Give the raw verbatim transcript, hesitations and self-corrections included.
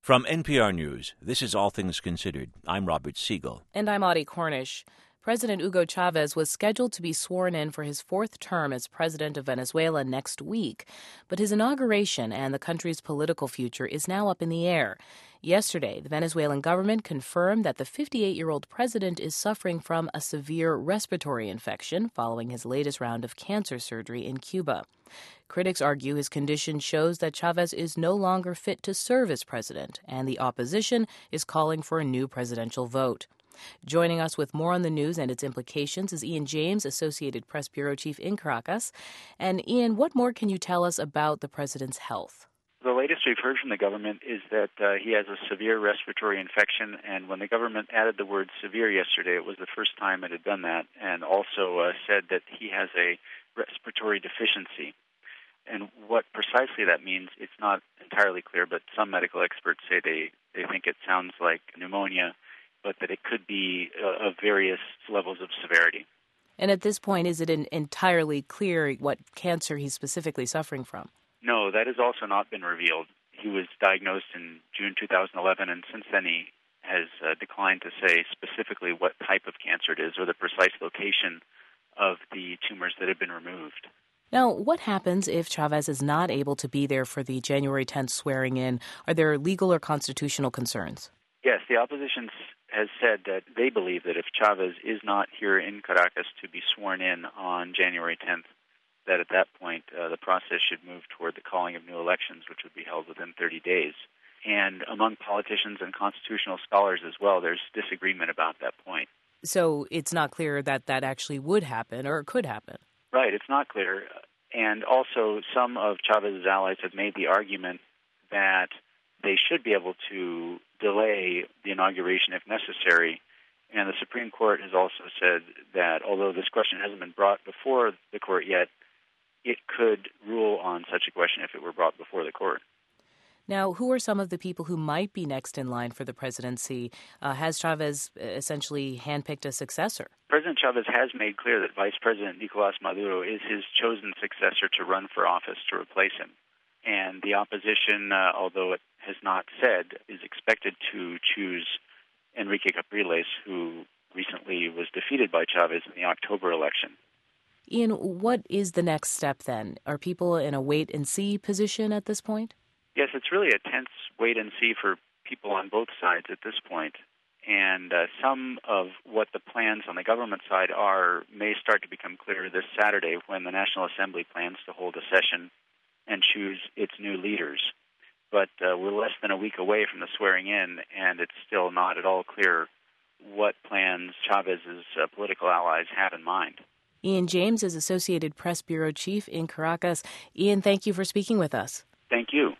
From N P R News, this is All Things Considered. I'm Robert Siegel. And I'm Audie Cornish. President Hugo Chavez was scheduled to be sworn in for his fourth term as president of Venezuela next week. But his inauguration and the country's political future is now up in the air. Yesterday, the Venezuelan government confirmed that the fifty-eight-year-old president is suffering from a severe respiratory infection following his latest round of cancer surgery in Cuba. Critics argue his condition shows that Chavez is no longer fit to serve as president, and the opposition is calling for a new presidential vote. Joining us with more on the news and its implications is Ian James, Associated Press Bureau Chief in Caracas. And Ian, what more can you tell us about the president's health? The latest we've heard from the government is that uh, he has a severe respiratory infection, and when the government added the word severe yesterday, it was the first time it had done that, and also uh, said that he has a respiratory deficiency. And what precisely that means, it's not entirely clear, but some medical experts say they, they think it sounds like pneumonia, but that it could be uh, of various levels of severity. And at this point, is it an entirely clear what cancer he's specifically suffering from? No, that has also not been revealed. He was diagnosed in June two thousand eleven, and since then he has uh, declined to say specifically what type of cancer it is or the precise location of the tumors that have been removed. Now, what happens if Chavez is not able to be there for the January tenth swearing-in? Are there legal or constitutional concerns? Yes, the opposition has said that they believe that if Chavez is not here in Caracas to be sworn in on January tenth, that at that point uh, the process should move toward the calling of new elections, which would be held within thirty days. And among politicians and constitutional scholars as well, there's disagreement about that point. So it's not clear that that actually would happen or could happen. Right, it's not clear. And also some of Chavez's allies have made the argument that they should be able to delay the inauguration if necessary. And the Supreme Court has also said that although this question hasn't been brought before the court yet, it could rule on such a question if it were brought before the court. Now, who are some of the people who might be next in line for the presidency? Uh, has Chavez essentially handpicked a successor? President Chavez has made clear that Vice President Nicolas Maduro is his chosen successor to run for office to replace him. And the opposition, uh, although it has not said, is expected to choose Enrique Capriles, who recently was defeated by Chavez in the October election. Ian, what is the next step then? Are people in a wait-and-see position at this point? Yes, it's really a tense wait-and-see for people on both sides at this point. And uh, some of what the plans on the government side are may start to become clear this Saturday when the National Assembly plans to hold a session and choose its new leaders. But uh, we're less than a week away from the swearing-in, and it's still not at all clear what plans Chavez's uh, political allies have in mind. Ian James is Associated Press Bureau Chief in Caracas. Ian, thank you for speaking with us. Thank you.